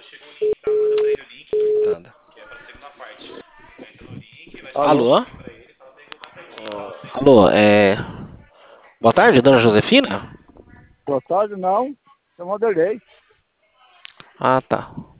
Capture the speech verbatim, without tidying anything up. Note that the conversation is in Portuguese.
Nada. Alô? Alô? Alô, é. Boa tarde, dona Josefina? Boa tarde, não. Eu Vanderlei. Ah, tá.